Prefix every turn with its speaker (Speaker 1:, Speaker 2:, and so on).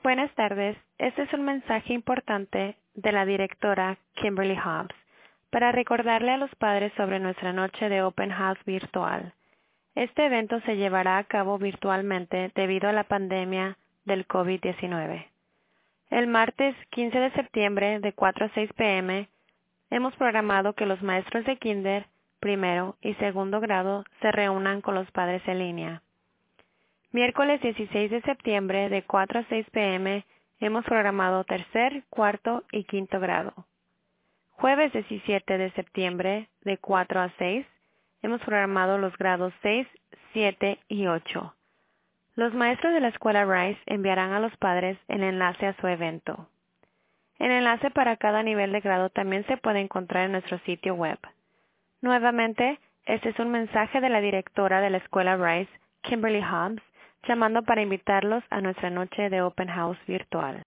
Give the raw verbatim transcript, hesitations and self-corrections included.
Speaker 1: Buenas tardes. Este es un mensaje importante de la directora Kimberly Hobbs para recordarle a los padres sobre nuestra noche de Open House virtual. Este evento se llevará a cabo virtualmente debido a la pandemia del COVID diecinueve. El martes quince de septiembre de cuatro a seis p m hemos programado que los maestros de kinder, primero y segundo grado se reúnan con los padres en línea. Miércoles dieciséis de septiembre de cuatro a seis p m hemos programado tercer, cuarto y quinto grado. Jueves diecisiete de septiembre de cuatro a seis hemos programado los grados seis, siete y ocho. Los maestros de la escuela Rice enviarán a los padres el enlace a su evento. El enlace para cada nivel de grado también se puede encontrar en nuestro sitio web. Nuevamente, este es un mensaje de la directora de la escuela Rice, Kimberly Hobbs, llamando para invitarlos a nuestra noche de Open House virtual.